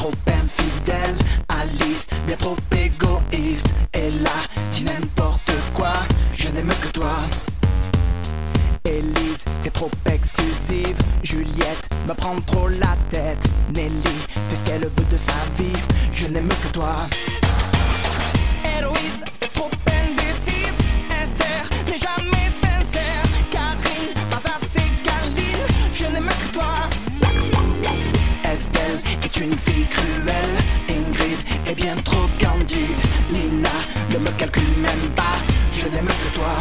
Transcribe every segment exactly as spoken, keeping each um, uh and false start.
trop infidèle. Alice, bien trop égoïste. Ella, dit n'importe quoi, je n'aime que toi. Élise est trop exclusive. Juliette me prend trop la tête. Nelly fait ce qu'elle veut de sa vie, je n'aime que toi. Héloïse est trop indécise. Esther n'est jamais sincère. Karine, pas assez câline, je n'aime que toi. Estelle est une fille cruelle. Ingrid est bien trop candide. Nina ne me calcule même pas, je n'aime que toi.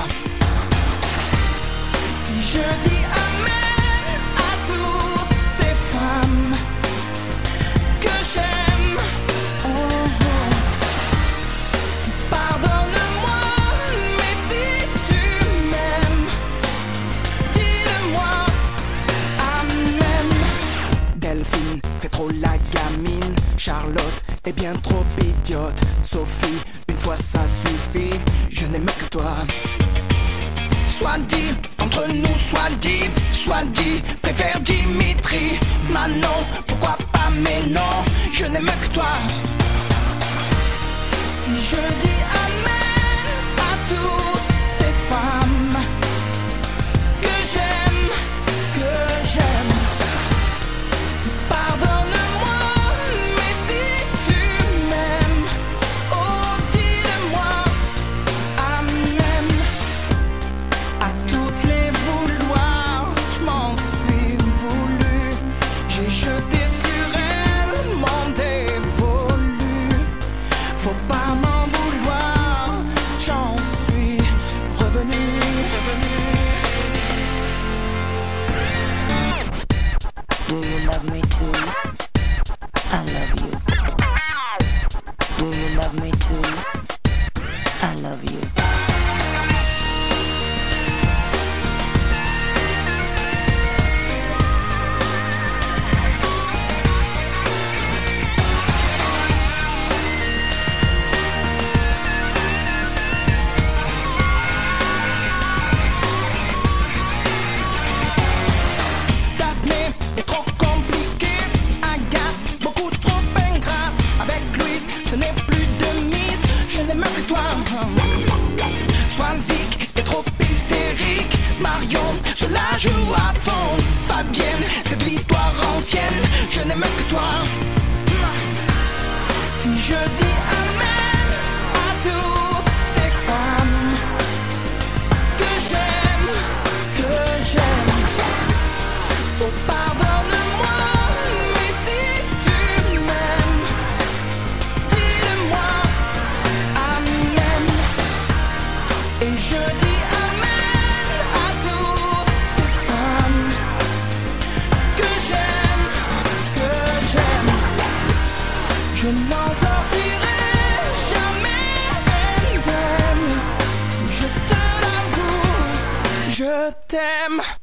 Si je dis amen à toutes ces femmes que j'aime, oh, oh. Pardonne-moi, mais si tu m'aimes, dis-le-moi, amen. Delphine fait trop la gamine. Charlotte est bien trop idiote. Sophie, une fois ça suffit, je n'aime que toi. Soit dit, entre nous soit dit, soit dit, préfère Dimitri. Manon, pourquoi pas, mais non, je n'aime que toi. Si je dis amen à toutes ces femmes que j'aime, que j'aime, pardonne-moi, mais si tu m'aimes, oh dis-le-moi, amen. À toutes les vouloir, je m'en suis voulu. J'ai jeté sur elle mon dévolu. Faut pas m'en vouloir, j'en suis revenu. Do you love me too? I love you. Do you love me too? I love you. Soisic est trop hystérique. Marion se la joue à fond. Fabienne, c'est de l'histoire ancienne, je n'aime que toi. Si je dis amen à toutes ces femmes que j'aime, que j'aime, oh pardonne-moi, mais si tu m'aimes, dis-le-moi, amen. Et je dis amen à toutes ces femmes que j'aime, que j'aime. Je n'en sortirai jamais indemne. Je te l'avoue, je t'aime.